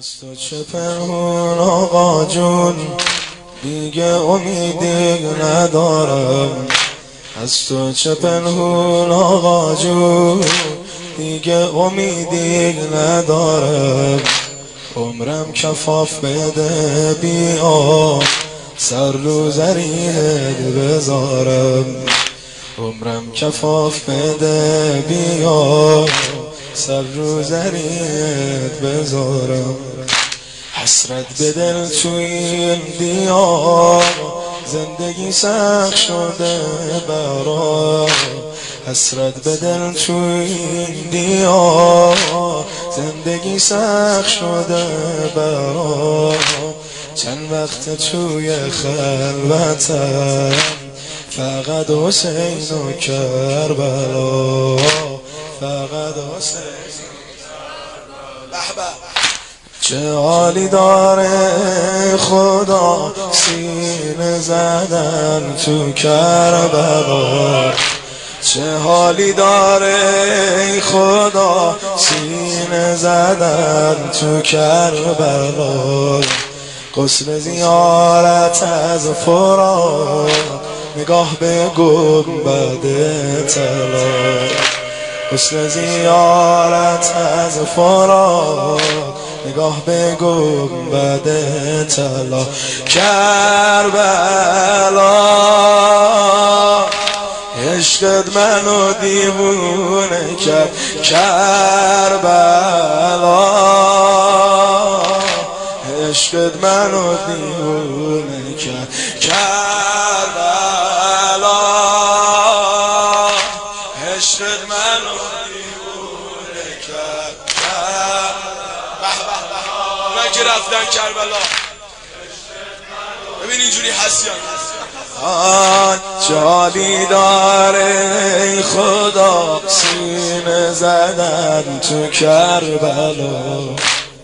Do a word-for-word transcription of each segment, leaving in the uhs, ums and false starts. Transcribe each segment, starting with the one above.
از تو چه پنهون آقا جون، دیگه امیدی ندارم. از تو چه پنهون آقا جون، دیگه امیدی ندارم. عمرم کفاف بده بیا، سر رو زریت بذارم. عمرم کفاف بده بیا، سر رو زریت بذارم. حسرت به دل توی این دیار، زندگی سخت شده برام. حسرت به دل توی این دیار، زندگی سخت شده برام. چند وقت توی خلوتم، فقط حسین و کربلا. فقط حسین چه حالی داره خدا، سینه زدن تو کربلا. چه حالی داره خدا، سینه زدن تو کربلا. غسل زیارت از فرات، نگاه به گنبد طلا. غسل زیارت از فرات، نگاه به گنبد طلا. کربلا عشقت منو دیوونه کرد. کربلا عشقت منو دیوونه کرد. کربلا عشقت منو دیوونه کرد. من که رفتن کربلا، ببین اینجوری هستیم. چه حالی داره خدا، سینه زدن تو کربلا.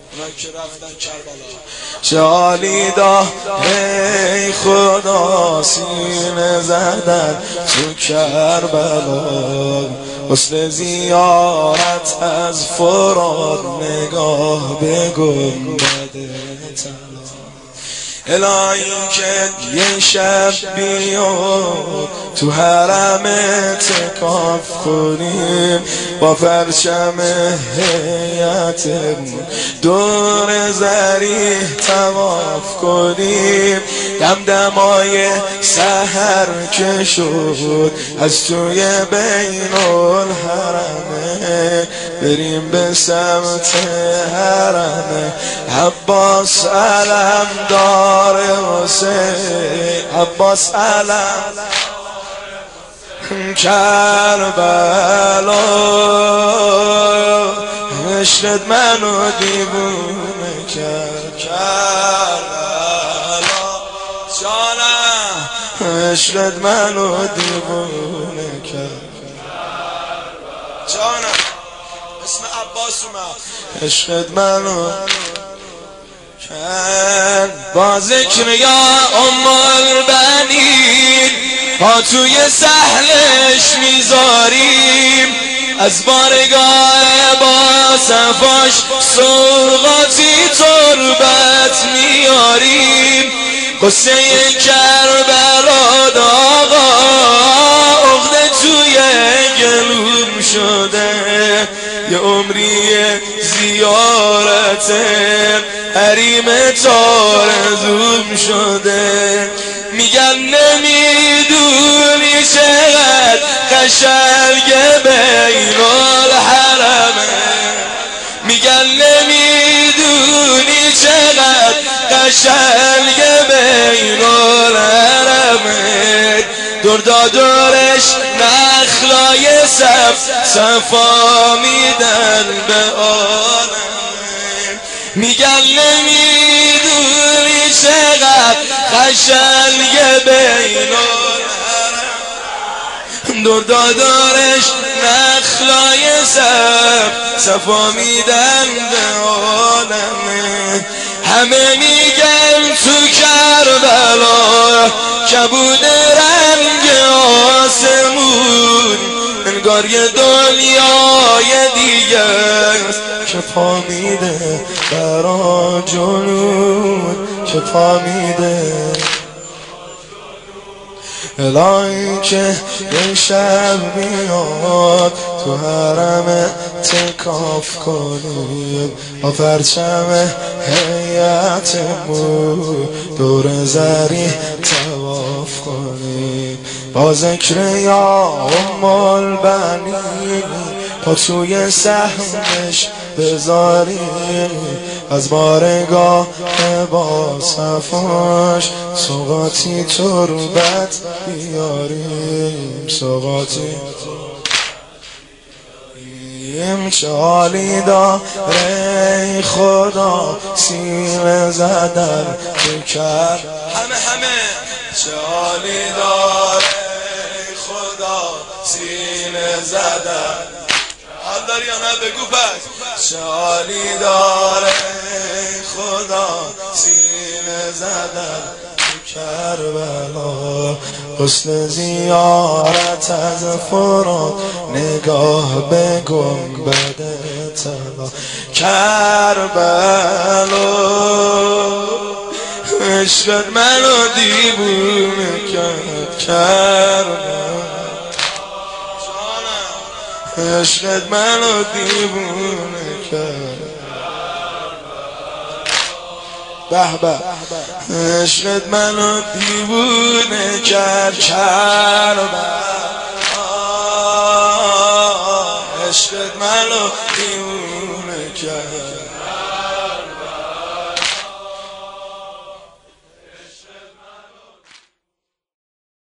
چه حالی داره خدا، سینه زدن تو کربلا. غسل زیارت از فرات، نگاه به گنبد طلا. الهی که یه شب بیا، تو حرم اعتکاف کنیم. با پرچم هیئتمون دور زریح طواف کنیم. دمدمای سحر که شد، از توی بین الحرمه بریم به سمت حرمه. عباس علم دار حسین، عباس علم کربلا. عشقت منو دیوونه کرد. کربلا جانم، عشقت منو دیوونه کرد. جانم اسم عباس اومد. عشقت منو با ذکر یا ام البنین، پا توی سهلش میذاریم. از بارگاه با صفاش، سوغاتی تربت میاریم. قصه کربلا داغا، عقده توی گلوم شده. یه عمری زیارت حریم تارزوم شده. میگن نمیدونی چقدر قشنگ بین الحرمه. میگن نمیدونی چقدر قشنگ بین الحرمه. دور دادورش نخلای صف، صفا میدن به عالمه. میگن نمیدونی چقدر قشنگ بین الحرم. دور دادارش نخلای صف، صفا میدن به عالمه. همه میگن تو کربلا، کبود رنگ آسمون. انگار یه دنیای دیگه است که پا میده برا جنون که پا میده الهی که یه شب میاد تو حرم تکاف کنیم با پرچم هیئتمون دور زری طواف کنیم با ذکر یا ام البنین پا توی سهمش بذاریم از بارگاه با صفاش سوغاتی تربت بیاریم سوغاتی این چالی داره خدا سیم زدن بکر همه همه چالی داره خدا سیم زدن حال داری یا نه بگو پس چالی داره خدا سیم زدن کربلا حسن زیارت از فرات نگاه به گنبد طلا کربلا عشقت منو دیوونه کرد کربلا عشقت منو دیوونه کرد به به عشقت منو دیوونه کرد کربلا